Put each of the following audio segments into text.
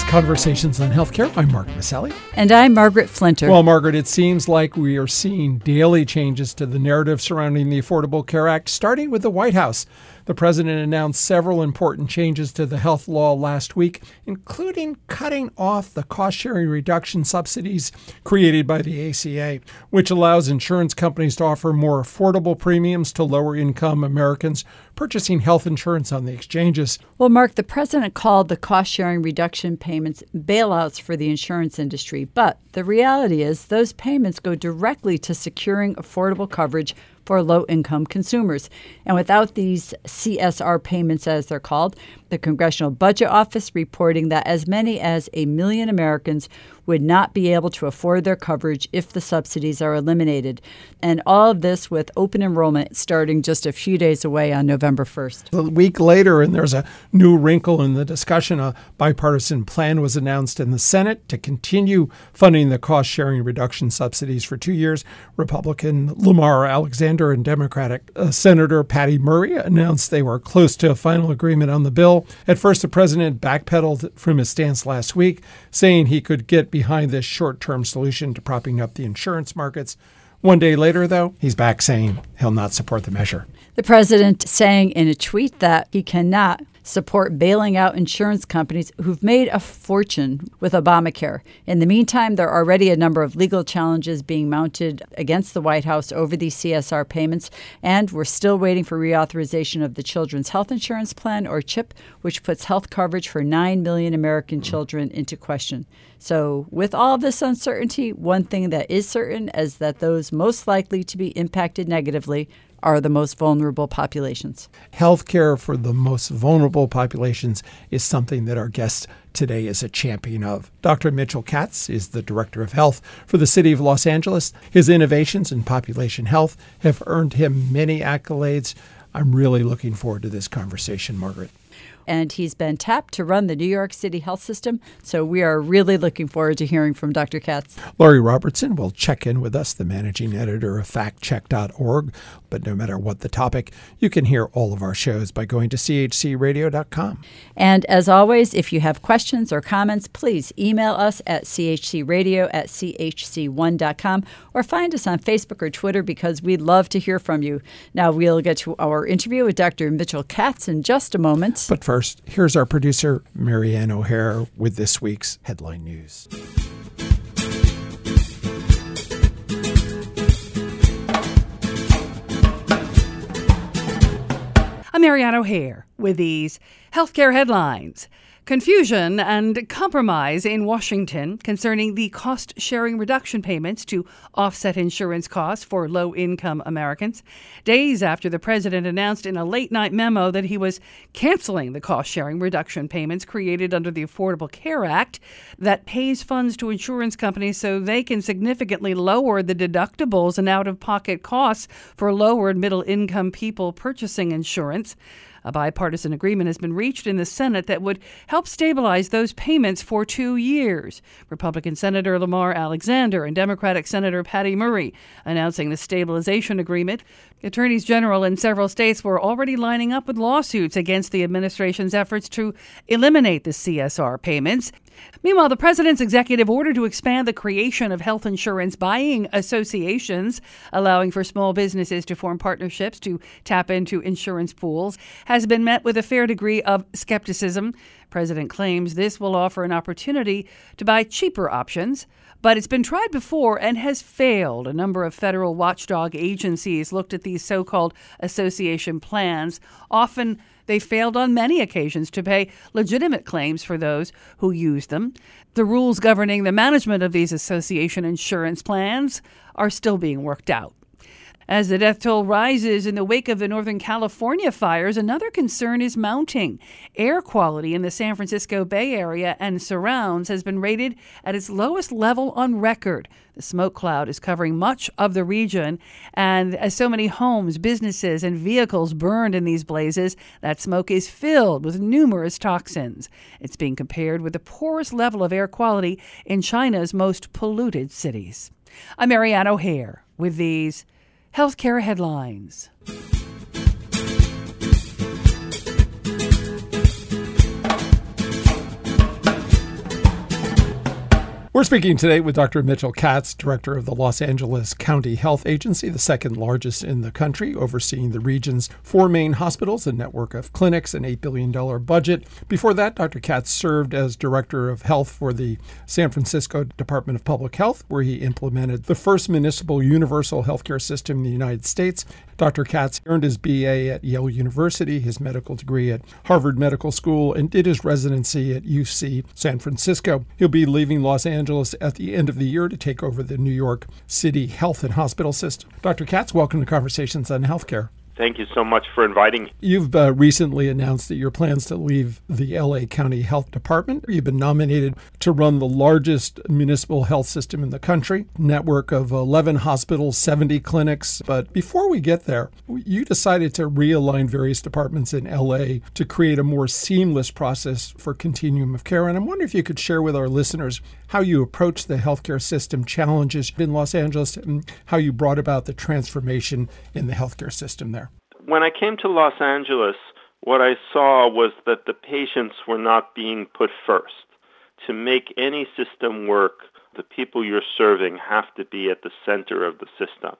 is Conversations on Healthcare. I'm Mark Maselli. And I'm Margaret Flinter. Well, Margaret, it seems like we are seeing daily changes to the narrative surrounding the Affordable Care Act, starting with the White House. The president announced several important changes to the health law last week, including cutting off the cost-sharing reduction subsidies created by the ACA, which allows insurance companies to offer more affordable premiums to lower-income Americans purchasing health insurance on the exchanges. Well, Mark, the president called the cost-sharing reduction payments bailouts for the insurance industry, but the reality is those payments go directly to securing affordable coverage for low-income consumers. And without these CSR payments, as they're called, the Congressional Budget Office reporting that as many as 1 million Americans would not be able to afford their coverage if the subsidies are eliminated. And all of this with open enrollment starting just a few days away on November 1st. A week later, and there's a new wrinkle in the discussion, a bipartisan plan was announced in the Senate to continue funding the cost-sharing reduction subsidies for 2 years. Republican Lamar Alexander and Democratic Senator Patty Murray announced they were close to a final agreement on the bill. At first, the president backpedaled from his stance last week, saying he could get behind this short-term solution to propping up the insurance markets. One day later, though, he's back saying he'll not support the measure. The president saying in a tweet that he cannot support bailing out insurance companies who've made a fortune with Obamacare. In the meantime, there are already a number of legal challenges being mounted against the White House over these CSR payments, and we're still waiting for reauthorization of the Children's Health Insurance Plan, or CHIP, which puts health coverage for 9 million American children into question. So with all of this uncertainty, one thing that is certain is that those most likely to be impacted negatively are the most vulnerable populations. Healthcare for the most vulnerable populations is something that our guest today is a champion of. Dr. Mitchell Katz is the Director of Health for the City of Los Angeles. His innovations in population health have earned him many accolades. I'm really looking forward to this conversation, Margaret. And he's been tapped to run the New York City health system. So we are really looking forward to hearing from Dr. Katz. Laurie Robertson will check in with us, the managing editor of factcheck.org. But no matter what the topic, you can hear all of our shows by going to chcradio.com. And as always, if you have questions or comments, please email us at chcradio@chc1.com or find us on Facebook or Twitter because we'd love to hear from you. Now we'll get to our interview with Dr. Mitchell Katz in just a moment. But first, here's our producer, Marianne O'Hare, with this week's headline news. I'm Marianne O'Hare with these healthcare headlines. Confusion and compromise in Washington concerning the cost-sharing reduction payments to offset insurance costs for low-income Americans. Days after the president announced in a late-night memo that he was canceling the cost-sharing reduction payments created under the Affordable Care Act that pays funds to insurance companies so they can significantly lower the deductibles and out-of-pocket costs for lower and middle-income people purchasing insurance. A bipartisan agreement has been reached in the Senate that would help stabilize those payments for 2 years. Republican Senator Lamar Alexander and Democratic Senator Patty Murray announcing the stabilization agreement. Attorneys general in several states were already lining up with lawsuits against the administration's efforts to eliminate the CSR payments. Meanwhile, the president's executive order to expand the creation of health insurance buying associations, allowing for small businesses to form partnerships to tap into insurance pools, has been met with a fair degree of skepticism. The president claims this will offer an opportunity to buy cheaper options, but it's been tried before and has failed. A number of federal watchdog agencies looked at these so-called association plans. Often they failed on many occasions to pay legitimate claims for those who use them. The rules governing the management of these association insurance plans are still being worked out. As the death toll rises in the wake of the Northern California fires, another concern is mounting. Air quality in the San Francisco Bay Area and surrounds has been rated at its lowest level on record. The smoke cloud is covering much of the region, and as so many homes, businesses, and vehicles burned in these blazes, that smoke is filled with numerous toxins. It's being compared with the poorest level of air quality in China's most polluted cities. I'm Marianne O'Hare with these healthcare headlines. We're speaking today with Dr. Mitchell Katz, director of the Los Angeles County Health Agency, the second largest in the country, overseeing the region's 4 main hospitals, a network of clinics, an $8 billion budget. Before that, Dr. Katz served as director of health for the San Francisco Department of Public Health, where he implemented the first municipal universal healthcare system in the United States. Dr. Katz earned his BA at Yale University, his medical degree at Harvard Medical School, and did his residency at UC San Francisco. He'll be leaving Los Angeles at the end of the year to take over the New York City Health and Hospital System. Dr. Katz, welcome to Conversations on Healthcare. Thank you so much for inviting me. You've recently announced that your plans to leave the LA County Health Department. You've been nominated to run the largest municipal health system in the country, network of 11 hospitals, 70 clinics. But before we get there, you decided to realign various departments in LA to create a more seamless process for continuum of care. And I'm wondering if you could share with our listeners how you approach the healthcare system challenges in Los Angeles and how you brought about the transformation in the healthcare system there. When I came to Los Angeles, what I saw was that the patients were not being put first. To make any system work, the people you're serving have to be at the center of the system.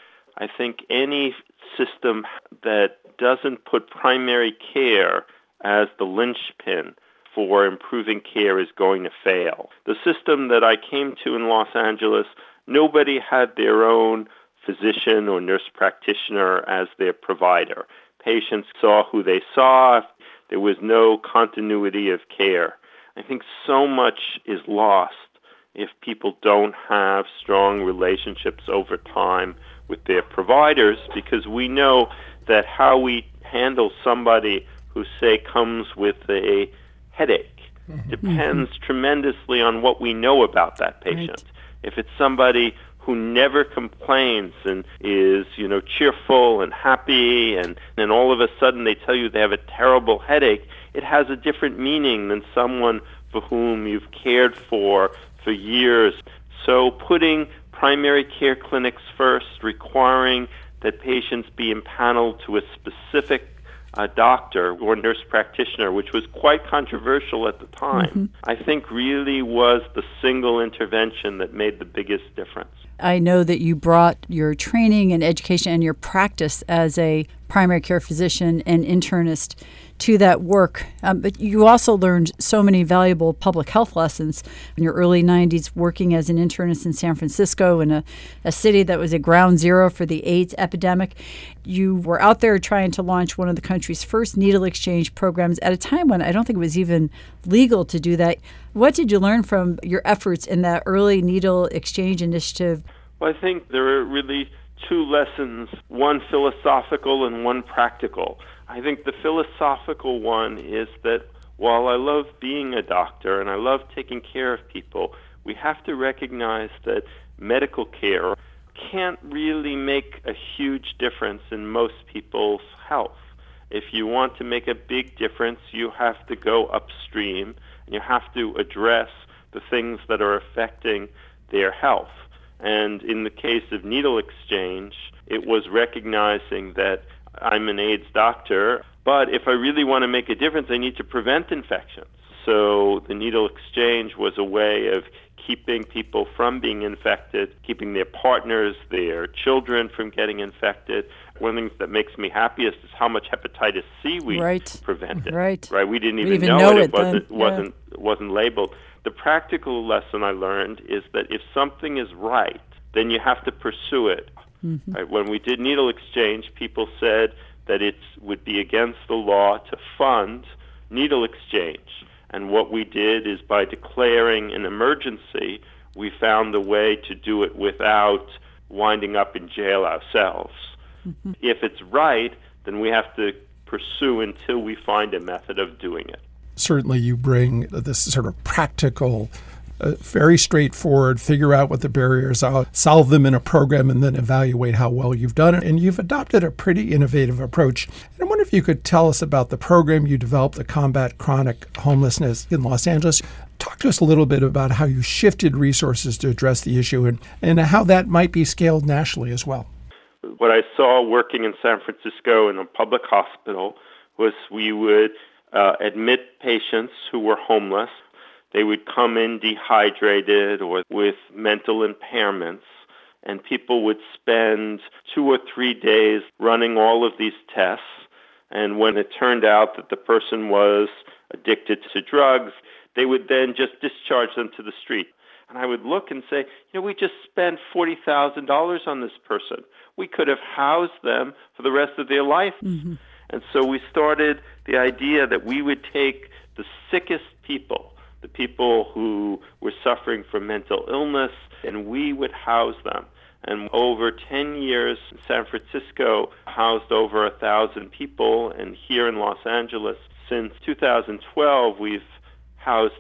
I think any system that doesn't put primary care as the linchpin for improving care is going to fail. The system that I came to in Los Angeles, nobody had their own physician or nurse practitioner as their provider. Patients saw who they saw. There was no continuity of care. I think so much is lost if people don't have strong relationships over time with their providers, because we know that how we handle somebody who, say, comes with a headache depends tremendously on what we know about that patient. Right. If it's somebody who never complains and is, cheerful and happy, and then all of a sudden they tell you they have a terrible headache, it has a different meaning than someone for whom you've cared for years. So putting primary care clinics first, requiring that patients be impaneled to a specific doctor or nurse practitioner, which was quite controversial at the time, I think really was the single intervention that made the biggest difference. I know that you brought your training and education and your practice as a primary care physician and internist to that work, but you also learned so many valuable public health lessons in your early 90s working as an internist in San Francisco, in a city that was a ground zero for the AIDS epidemic. You were out there trying to launch one of the country's first needle exchange programs at a time when I don't think it was even legal to do that. What did you learn from your efforts in that early needle exchange initiative? Well, I think there are really two lessons, one philosophical and one practical. I think the philosophical one is that while I love being a doctor and I love taking care of people, we have to recognize that medical care can't really make a huge difference in most people's health. If you want to make a big difference, you have to go upstream and you have to address the things that are affecting their health. And in the case of needle exchange, it was recognizing that I'm an AIDS doctor, but if I really want to make a difference, I need to prevent infections. So the needle exchange was a way of keeping people from being infected, keeping their partners, their children from getting infected. One of the things that makes me happiest is how much hepatitis C we prevented. Right. We didn't even know it. It wasn't labeled. The practical lesson I learned is that if something is right, then you have to pursue it. Right? When we did needle exchange, people said that it would be against the law to fund needle exchange. And what we did is by declaring an emergency, we found a way to do it without winding up in jail ourselves. If it's right, then we have to pursue until we find a method of doing it. Certainly you bring this sort of practical, very straightforward, figure out what the barriers are, solve them in a program, and then evaluate how well you've done it. And you've adopted a pretty innovative approach. And I wonder if you could tell us about the program you developed to combat chronic homelessness in Los Angeles. Talk to us a little bit about how you shifted resources to address the issue and how that might be scaled nationally as well. What I saw working in San Francisco in a public hospital was we would admit patients who were homeless, They would come in dehydrated or with mental impairments, and people would spend 2 or 3 days running all of these tests. And when it turned out that the person was addicted to drugs, they would then just discharge them to the street. And I would look and say, we just spent $40,000 on this person. We could have housed them for the rest of their life. Mm-hmm. And so we started the idea that we would take the sickest people, the people who were suffering from mental illness, and we would house them. And over 10 years, San Francisco housed over 1,000 people, and here in Los Angeles, since 2012, we've housed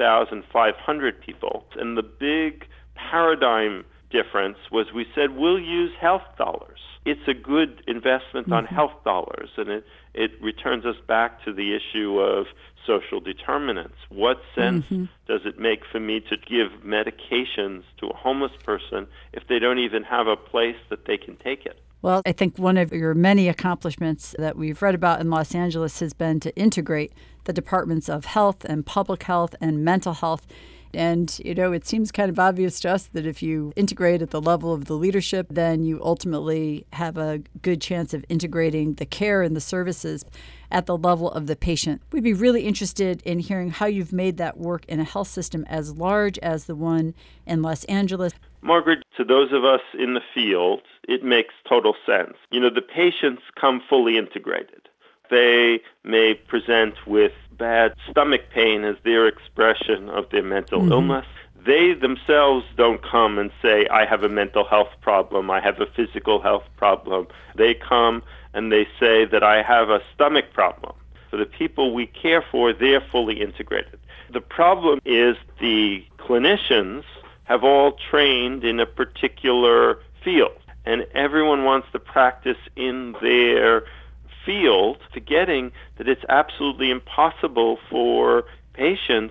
3,500 people. And the big paradigm difference was we said, we'll use health dollars. It's a good investment on health dollars, and it returns us back to the issue of social determinants. What sense does it make for me to give medications to a homeless person if they don't even have a place that they can take it? Well, I think one of your many accomplishments that we've read about in Los Angeles has been to integrate the departments of health and public health and mental health. And, it seems kind of obvious to us that if you integrate at the level of the leadership, then you ultimately have a good chance of integrating the care and the services at the level of the patient. We'd be really interested in hearing how you've made that work in a health system as large as the one in Los Angeles. Margaret, to those of us in the field, it makes total sense. The patients come fully integrated. They may present with bad stomach pain as their expression of their mental illness. They themselves don't come and say, I have a mental health problem, I have a physical health problem. They come and they say that I have a stomach problem. For the people we care for, they're fully integrated. The problem is the clinicians have all trained in a particular field, and everyone wants to practice in their field, forgetting that it's absolutely impossible for patients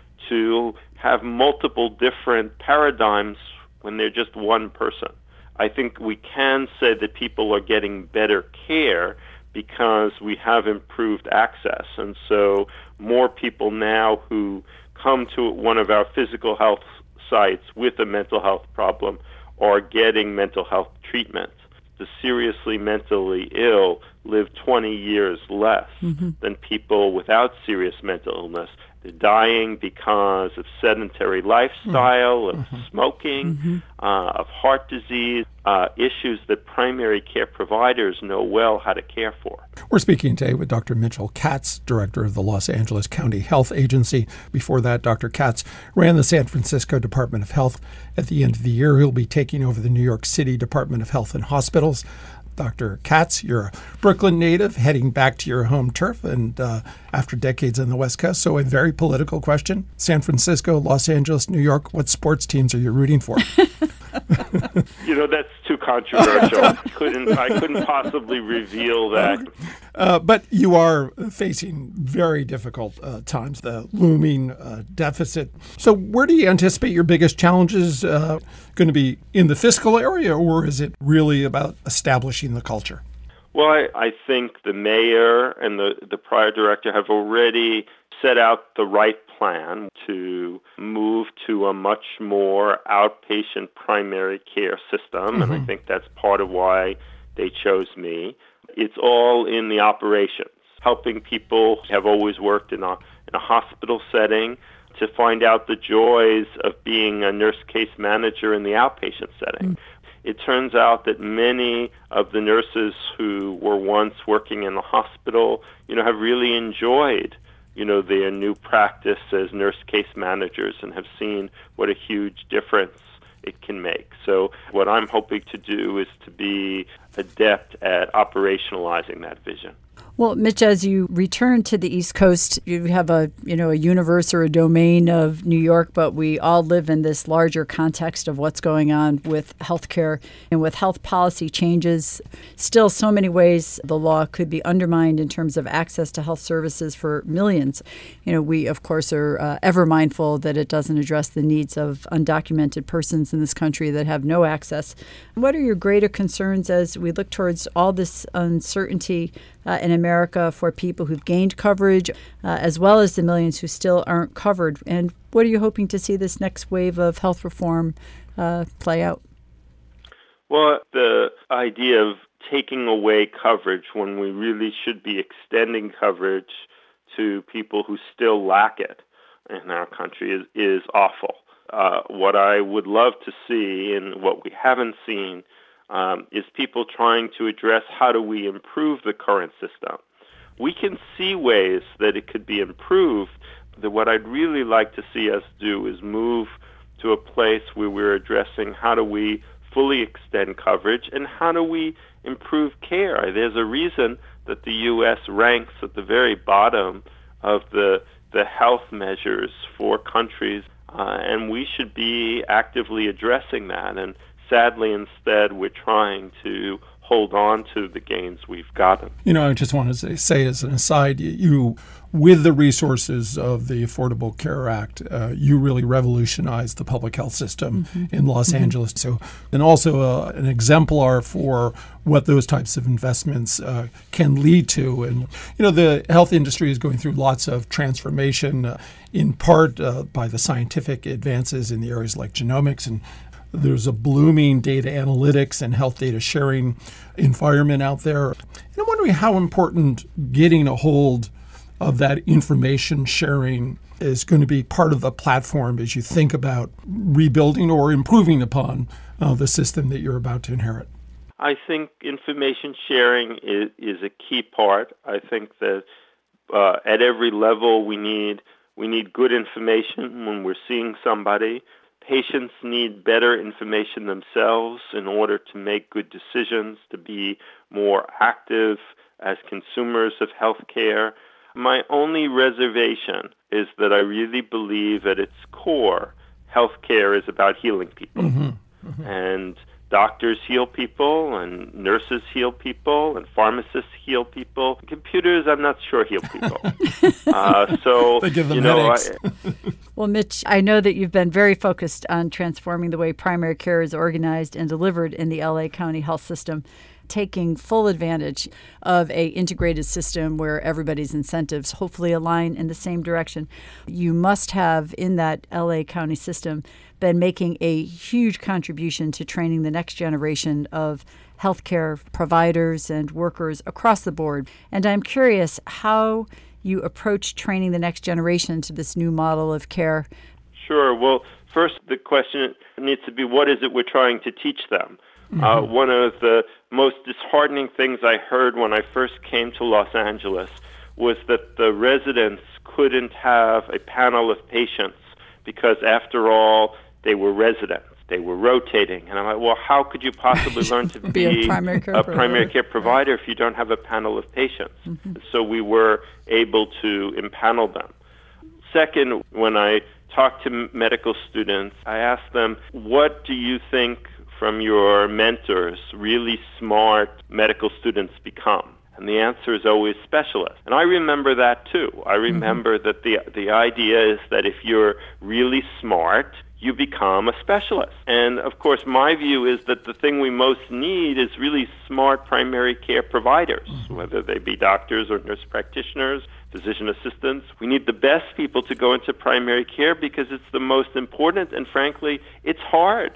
to have multiple different paradigms when they're just one person. I think we can say that people are getting better care because we have improved access. And so more people now who come to one of our physical health sites with a mental health problem are getting mental health treatment. The seriously mentally ill live 20 years less than people without serious mental illness. They're dying because of sedentary lifestyle, of smoking, of heart disease, issues that primary care providers know well how to care for. We're speaking today with Dr. Mitchell Katz, director of the Los Angeles County Health Agency. Before that, Dr. Katz ran the San Francisco Department of Health. At the end of the year, he'll be taking over the New York City Department of Health and Hospitals. Dr. Katz, you're a Brooklyn native heading back to your home turf and after decades on the West Coast. So a very political question. San Francisco, Los Angeles, New York, what sports teams are you rooting for? That's too controversial. I couldn't possibly reveal that. But you are facing very difficult times, the looming deficit. So where do you anticipate your biggest challenges going to be in the fiscal area, or is it really about establishing the culture? Well, I think the mayor and the prior director have already set out the right plan to move to a much more outpatient primary care system, and I think that's part of why they chose me. It's all in the operations, helping people who have always worked in a hospital setting to find out the joys of being a nurse case manager in the outpatient setting. It turns out that many of the nurses who were once working in the hospital, have really enjoyed their new practice as nurse case managers and have seen what a huge difference it can make. So what I'm hoping to do is to be adept at operationalizing that vision. Well, Mitch, as you return to the East Coast, you have a universe or a domain of New York, but we all live in this larger context of what's going on with healthcare and with health policy changes. Still, so many ways the law could be undermined in terms of access to health services for millions. We, of course, are ever mindful that it doesn't address the needs of undocumented persons in this country that have no access. What are your greater concerns as we look towards all this uncertainty in America for people who've gained coverage, as well as the millions who still aren't covered. And what are you hoping to see this next wave of health reform play out? Well, the idea of taking away coverage when we really should be extending coverage to people who still lack it in our country is awful. What I would love to see, and what we haven't seen, is people trying to address how do we improve the current system. We can see ways that it could be improved. That what I'd really like to see us do is move to a place where we're addressing how do we fully extend coverage and how do we improve care. There's a reason that the U.S. ranks at the very bottom of the health measures for countries, and we should be actively addressing that. And sadly, instead, we're trying to hold on to the gains we've gotten. I just want to say as an aside, you, with the resources of the Affordable Care Act, you really revolutionized the public health system in Los Angeles. So, and also an exemplar for what those types of investments can lead to. And, the health industry is going through lots of transformation, in part by the scientific advances in the areas like genomics, and there's a blooming data analytics and health data sharing environment out there. And I'm wondering how important getting a hold of that information sharing is going to be part of the platform as you think about rebuilding or improving upon the system that you're about to inherit. I think information sharing is a key part. I think that at every level we need good information when we're seeing somebody. Patients need better information themselves in order to make good decisions, to be more active as consumers of healthcare. My only reservation is that I really believe at its core, healthcare is about healing people. And doctors heal people, and nurses heal people, and pharmacists heal people. Computers, I'm not sure, heal people. So they give them headaches. Well, Mitch, I know that you've been very focused on transforming the way primary care is organized and delivered in the LA County health system, taking full advantage of a integrated system where everybody's incentives hopefully align in the same direction. You must have, in that LA County system, been making a huge contribution to training the next generation of healthcare providers and workers across the board. And I'm curious how you approach training the next generation to this new model of care. Sure. Well, first, the question needs to be, what is it we're trying to teach them? One of the most disheartening things I heard when I first came to Los Angeles was that the residents couldn't have a panel of patients because, after all, they were residents. They were rotating. And I'm like, well, how could you possibly learn to be a primary care provider if you don't have a panel of patients? So we were able to impanel them. Second, when I talk to medical students, I ask them, what do you think from your mentors really smart medical students become? And the answer is always specialists. And I remember that too. I remember that the idea is that if you're really smart, you become a specialist. And of course, my view is that the thing we most need is really smart primary care providers, whether they be doctors or nurse practitioners, physician assistants. We need the best people to go into primary care because it's the most important, and frankly, it's hard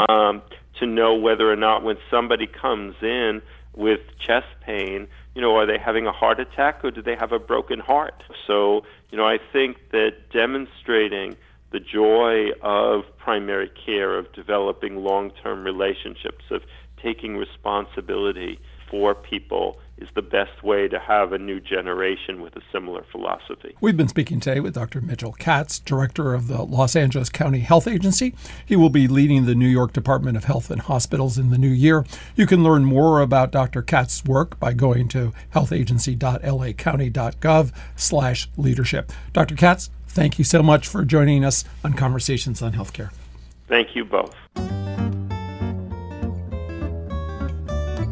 to know whether or not when somebody comes in with chest pain, are they having a heart attack or do they have a broken heart? So, I think that demonstrating the joy of primary care, of developing long-term relationships, of taking responsibility for people is the best way to have a new generation with a similar philosophy. We've been speaking today with Dr. Mitchell Katz, director of the Los Angeles County Health Agency. He will be leading the New York Department of Health and Hospitals in the new year. You can learn more about Dr. Katz's work by going to healthagency.lacounty.gov/leadership. Dr. Katz, thank you so much for joining us on Conversations on Healthcare. Thank you both.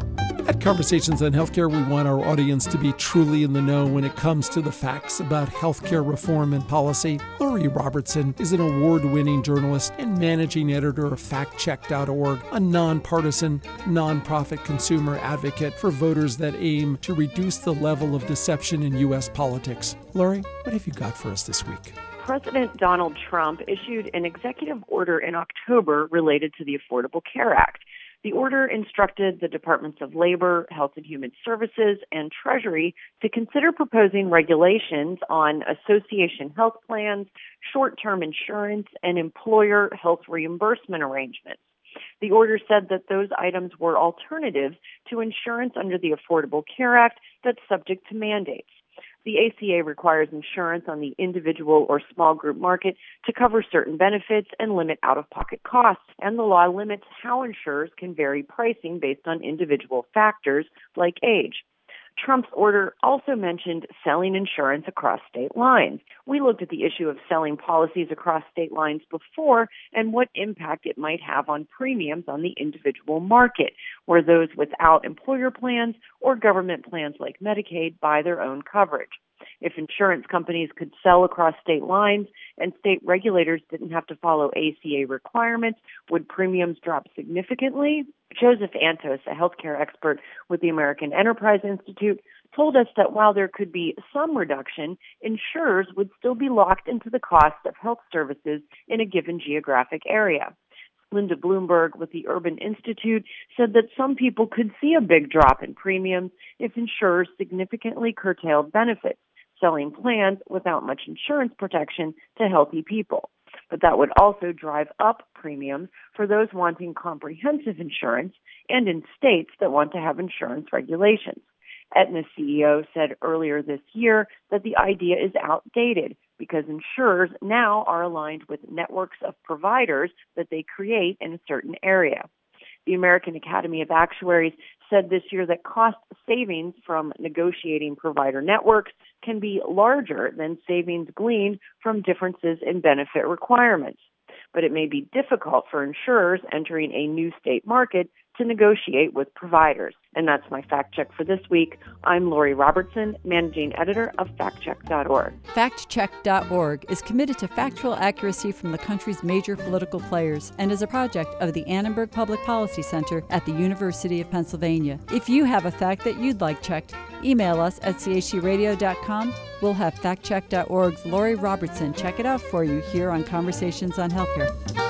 At Conversations on Healthcare, we want our audience to be truly in the know when it comes to the facts about healthcare reform and policy. Lori Robertson is an award-winning journalist and managing editor of FactCheck.org, a nonpartisan, nonprofit consumer advocate for voters that aim to reduce the level of deception in U.S. politics. Lori, what have you got for us this week? President Donald Trump issued an executive order in October related to the Affordable Care Act. The order instructed the Departments of Labor, Health and Human Services, and Treasury to consider proposing regulations on association health plans, short-term insurance, and employer health reimbursement arrangements. The order said that those items were alternatives to insurance under the Affordable Care Act that's subject to mandates. The ACA requires insurance on the individual or small group market to cover certain benefits and limit out-of-pocket costs, and the law limits how insurers can vary pricing based on individual factors like age. Trump's order also mentioned selling insurance across state lines. We looked at the issue of selling policies across state lines before and what impact it might have on premiums on the individual market, where those without employer plans or government plans like Medicaid buy their own coverage. If insurance companies could sell across state lines and state regulators didn't have to follow ACA requirements, would premiums drop significantly? Joseph Antos, a healthcare expert with the American Enterprise Institute, told us that while there could be some reduction, insurers would still be locked into the cost of health services in a given geographic area. Linda Bloomberg with the Urban Institute said that some people could see a big drop in premiums if insurers significantly curtailed benefits, selling plans without much insurance protection to healthy people. But that would also drive up premiums for those wanting comprehensive insurance and in states that want to have insurance regulations. Aetna's CEO said earlier this year that the idea is outdated because insurers now are aligned with networks of providers that they create in a certain area. The American Academy of Actuaries said this year that cost savings from negotiating provider networks can be larger than savings gleaned from differences in benefit requirements. But it may be difficult for insurers entering a new state market to negotiate with providers. And that's my fact check for this week. I'm Lori Robertson, managing editor of FactCheck.org. FactCheck.org is committed to factual accuracy from the country's major political players and is a project of the Annenberg Public Policy Center at the University of Pennsylvania. If you have a fact that you'd like checked, email us at chcradio.com. We'll have FactCheck.org's Lori Robertson check it out for you here on Conversations on Healthcare.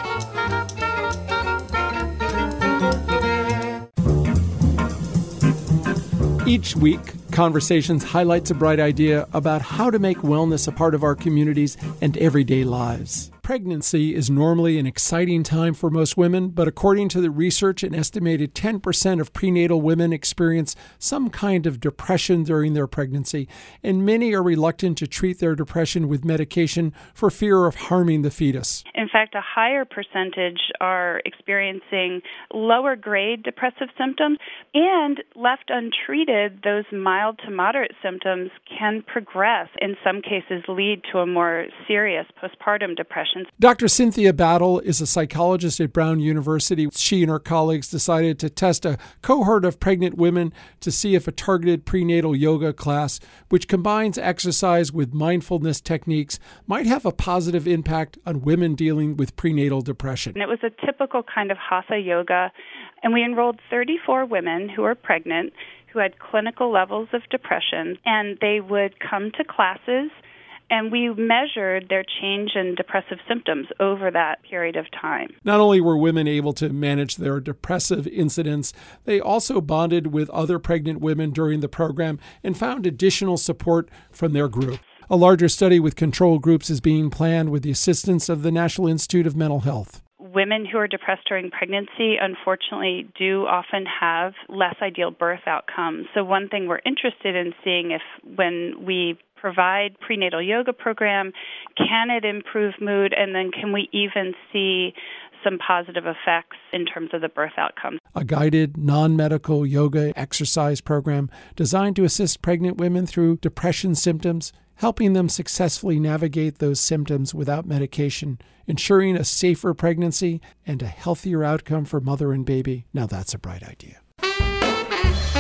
Each week, Conversations highlights a bright idea about how to make wellness a part of our communities and everyday lives. Pregnancy is normally an exciting time for most women, but according to the research, an estimated 10% of prenatal women experience some kind of depression during their pregnancy, and many are reluctant to treat their depression with medication for fear of harming the fetus. In fact, a higher percentage are experiencing lower grade depressive symptoms, and left untreated, those mild to moderate symptoms can progress, in some cases lead to a more serious postpartum depression. Dr. Cynthia Battle is a psychologist at Brown University. She and her colleagues decided to test a cohort of pregnant women to see if a targeted prenatal yoga class, which combines exercise with mindfulness techniques, might have a positive impact on women dealing with prenatal depression. And it was a typical kind of hatha yoga, and we enrolled 34 women who were pregnant who had clinical levels of depression, and they would come to classes, and we measured their change in depressive symptoms over that period of time. Not only were women able to manage their depressive incidents, they also bonded with other pregnant women during the program and found additional support from their group. A larger study with control groups is being planned with the assistance of the National Institute of Mental Health. Women who are depressed during pregnancy, unfortunately, do often have less ideal birth outcomes. So one thing we're interested in seeing if when we provide prenatal yoga program, can it improve mood, and then can we even see some positive effects in terms of the birth outcomes. A guided, non-medical yoga exercise program designed to assist pregnant women through depression symptoms, helping them successfully navigate those symptoms without medication, ensuring a safer pregnancy and a healthier outcome for mother and baby. Now that's a bright idea.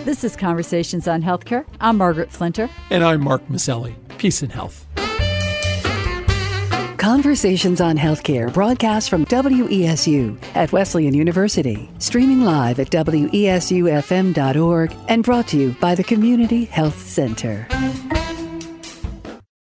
This is Conversations on Healthcare. I'm Margaret Flinter. And I'm Mark Maselli. Peace and health. Conversations on Healthcare broadcast from WESU at Wesleyan University, streaming live at WESUFM.org and brought to you by the Community Health Center.